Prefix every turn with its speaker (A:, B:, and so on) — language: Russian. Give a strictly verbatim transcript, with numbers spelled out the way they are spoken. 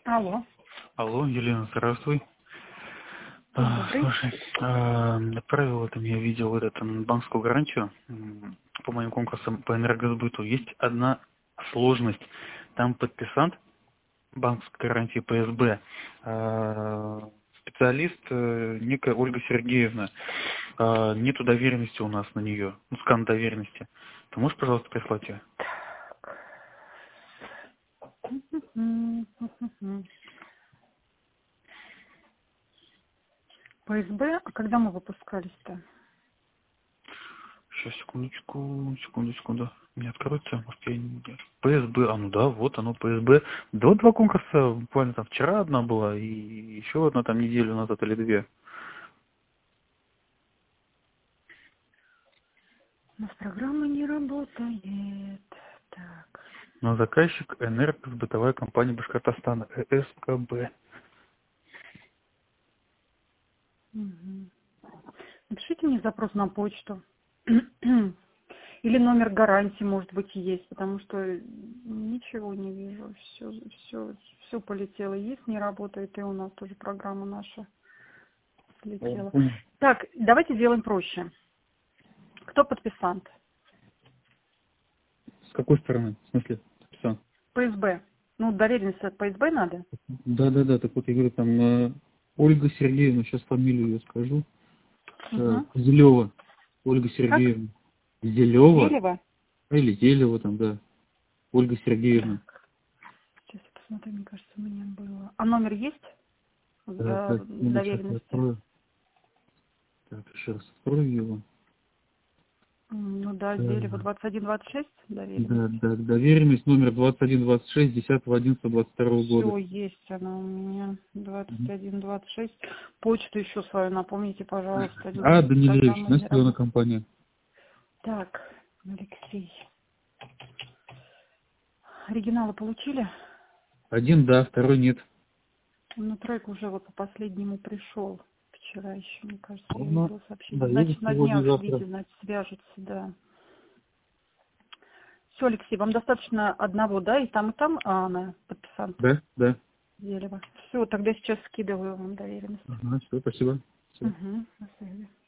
A: Алло.
B: Алло, Елена, здравствуй. А,
A: Добрый.
B: слушай, а, отправил это мне видео вот эту банковскую гарантию м, по моим конкурсам по энергосбыту. Есть одна сложность. Там подписант банковской гарантии П С Б, а, специалист э, некая Ольга Сергеевна. А, нету доверенности у нас на нее, ну, скан доверенности. Ты можешь, пожалуйста, прислать ее?
A: П С Б, а когда мы выпускались-то?
B: Сейчас, секундочку, секунду, секунду. Не откроется, может, я не... П С Б, а ну да, вот оно, П С Б. Да, вот два конкурса, буквально там вчера одна была, и еще одна там неделю назад или две.
A: У нас программа не работает. Так.
B: Но заказчик энергосбытовая компания Башкортостана, Э С К Б.
A: Угу. Напишите мне запрос на почту. Или номер гарантии, может быть, есть, потому что ничего не вижу. Все, все, все полетело. Есть, не работает, и у нас тоже программа наша
B: О,
A: слетела.
B: понял.
A: Так, давайте сделаем проще. Кто подписант?
B: С какой стороны? В смысле? Подписан?
A: П С Б. Ну, доверенность от П С Б надо.
B: Да, да, да, так вот я говорю, там э, Ольга Сергеевна, сейчас фамилию ее скажу. Э,
A: Угу.
B: Зелева. Ольга
A: Как?
B: Сергеевна. Зелева?
A: Зелева?
B: Или Зелева там, да. Ольга Сергеевна.
A: Так, сейчас я посмотрю, мне кажется, у меня было. А номер есть
B: Так,
A: за
B: так, секунду, сейчас я
A: доверенности?
B: открою. Так, еще раз открою его.
A: М, Ну да,
B: Так,
A: Зелева двадцать один двадцать шесть
B: да,
A: доверенность.
B: да, доверенность номер двадцать один двадцать шесть десятого одиннадцатого двадцать второго года.
A: Все, есть она у меня. двадцать
B: Мгм.
A: один двадцать шесть. Почту еще свою напомните, пожалуйста.
B: А,
A: М,
B: Данилевич,
A: Программа не
B: настроена
A: работает.
B: компания.
A: Так, Алексей. Оригиналы получили?
B: Один да, второй нет.
A: Ну, трек уже вот по последнему пришел. Вчера еще, мне кажется, я
B: Ладно.
A: видела сообщение.
B: Да, едет
A: Значит, на днях,
B: сегодня-завтра.
A: видимо, свяжется, да. Все, Алексей, вам достаточно одного, да, и там, и там а, она подписант
B: Да, да.
A: Зелева. Все, тогда сейчас скидываю вам доверенность.
B: Ага, все, спасибо. Всё.
A: Угу, на связи.